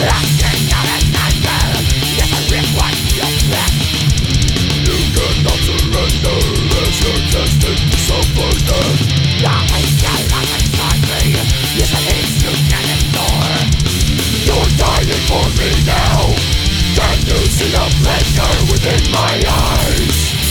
Acting out a nightmare. Yes, I rip what you flip. You cannot surrender as you're destined to suffer death. Nothing can life inside me. Yes, it is you can ignore. You're dying for me now. Can you see the pleasure within my eyes?